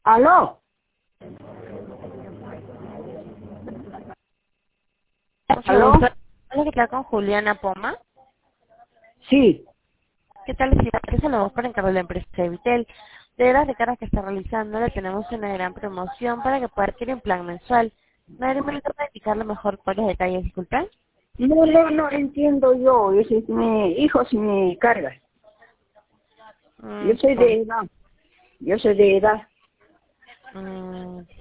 ¿Aló? ¿Aló? Hola, ¿qué tal con Juliana Poma? Sí. ¿Qué tal, señora? Saludos para encargo de la empresa Vitel. De las recargas que está realizando, le tenemos una gran promoción para que pueda adquirir un plan mensual. ¿Me daría un minuto para explicarle mejor cuáles detalles, disculpen? No entiendo yo. Yo soy mi hijo si me carga. Yo soy de edad. Yo soy de edad.